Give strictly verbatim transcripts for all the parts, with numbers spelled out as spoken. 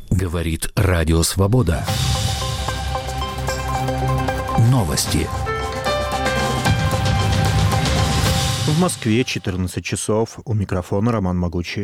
Говорит Радио Свобода. Новости. В Москве четырнадцать часов. У микрофона Роман Могучий.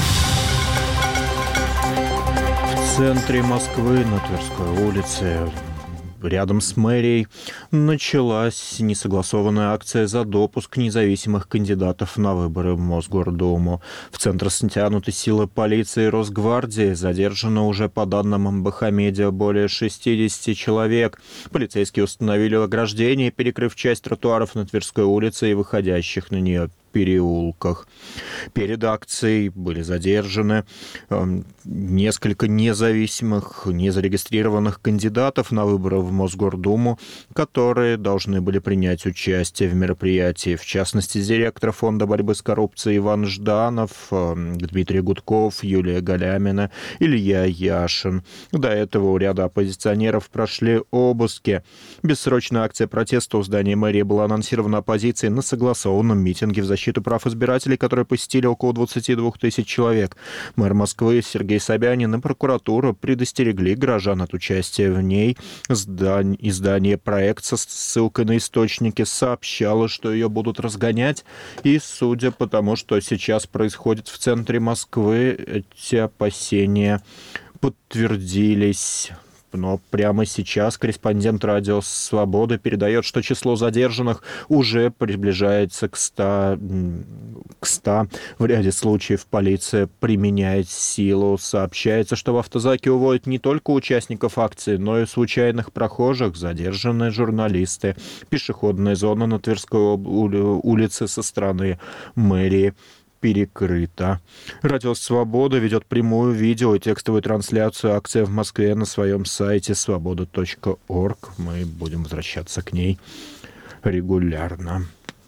В центре Москвы, на Тверской улице, рядом с мэрией, началась несогласованная акция за допуск независимых кандидатов на выборы в Мосгордуму. В центр стянуты силы полиции и Росгвардии. Задержано уже, по данным эм бэ ха Медиа, более шестьдесят человек. Полицейские установили ограждение, перекрыв часть тротуаров на Тверской улице и выходящих на нее переулках. Перед акцией были задержаны э, несколько независимых, незарегистрированных кандидатов на выборы в Мосгордуму, которые должны были принять участие в мероприятии. В частности, директор Фонда борьбы с коррупцией Иван Жданов, э, Дмитрий Гудков, Юлия Галямина, Илья Яшин. До этого у ряда оппозиционеров прошли обыски. Бессрочная акция протеста у здания мэрии была анонсирована оппозицией на согласованном митинге в защиту прав избирателей, которые посетили около двадцать два тысяч человек. Мэр Москвы Сергей Собянин и прокуратура предостерегли горожан от участия в ней. Издание «Проект» со ссылкой на источники сообщало, что ее будут разгонять. И, судя по тому, что сейчас происходит в центре Москвы, эти опасения подтвердились. Но прямо сейчас корреспондент Радио Свобода передает, что число задержанных уже приближается к ста. К ста. В ряде случаев полиция применяет силу. Сообщается, что в автозаке уводят не только участников акции, но и случайных прохожих, задержаны журналисты. Пешеходная зона на Тверской улице со стороны мэрии перекрыто. Радио Свобода ведет прямую видео и текстовую трансляцию акции в Москве на своем сайте свобода точка орг. Мы будем возвращаться к ней регулярно.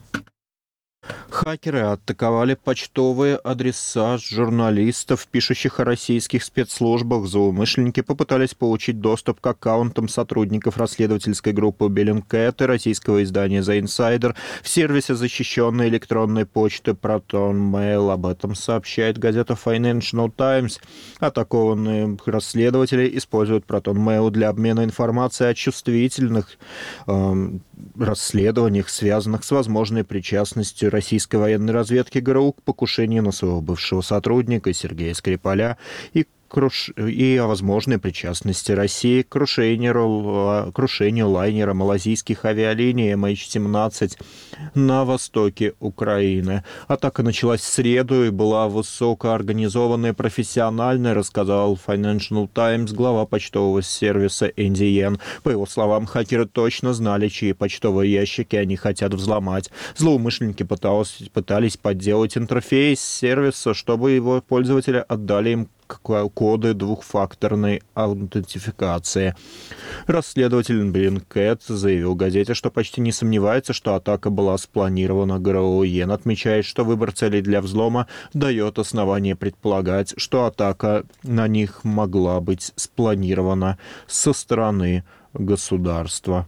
Хакеры атаковали почтовые адреса журналистов, пишущих о российских спецслужбах. Злоумышленники попытались получить доступ к аккаунтам сотрудников расследовательской группы Bellingcat и российского издания The Insider в сервисе защищенной электронной почты ProtonMail. Об этом сообщает газета Financial Times. Атакованные расследователи используют ProtonMail для обмена информацией о чувствительных э, расследованиях, связанных с возможной причастностью российской военной разведки ГРУ к покушению на своего бывшего сотрудника Сергея Скрипаля и Круш... и о возможной причастности России к крушению, крушению лайнера малазийских авиалиний эм эйч семнадцать на востоке Украины. Атака началась в среду и была высокоорганизованной и профессиональной, рассказал Financial Times глава почтового сервиса Энди Йен. По его словам, хакеры точно знали, чьи почтовые ящики они хотят взломать. Злоумышленники пытались, пытались подделать интерфейс сервиса, чтобы его пользователи отдали им коды двухфакторной аутентификации. Расследователь Bellingcat заявил газете, что почти не сомневается, что атака была спланирована ГРУ. Йен отмечает, что выбор целей для взлома дает основание предполагать, что атака на них могла быть спланирована со стороны государства.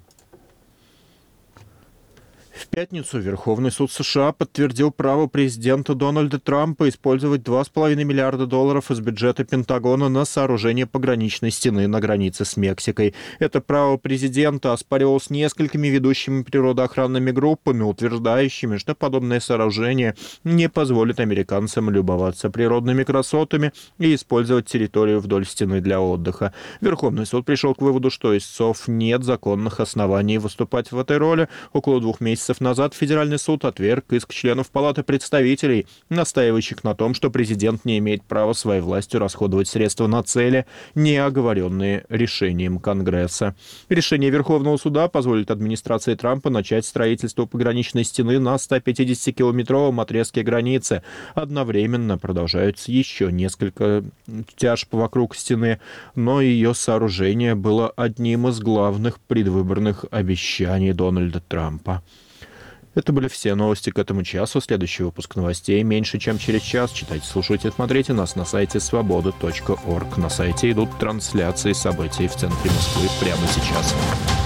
В пятницу Верховный суд США подтвердил право президента Дональда Трампа использовать два с половиной миллиарда долларов из бюджета Пентагона на сооружение пограничной стены на границе с Мексикой. Это право президента оспаривалось несколькими ведущими природоохранными группами, утверждающими, что подобное сооружение не позволит американцам любоваться природными красотами и использовать территорию вдоль стены для отдыха. Верховный суд пришел к выводу, что истцов нет законных оснований выступать в этой роли. Около двух месяцев назад Федеральный суд отверг иск членов Палаты представителей, настаивающих на том, что президент не имеет права своей властью расходовать средства на цели, не оговоренные решением Конгресса. Решение Верховного суда позволит администрации Трампа начать строительство пограничной стены на ста пятидесятикилометровом отрезке границы. Одновременно продолжаются еще несколько тяжб вокруг стены, но ее сооружение было одним из главных предвыборных обещаний Дональда Трампа. Это были все новости к этому часу. Следующий выпуск новостей меньше, чем через час. Читайте, слушайте, смотрите нас на сайте свобода точка орг. На сайте идут трансляции событий в центре Москвы прямо сейчас.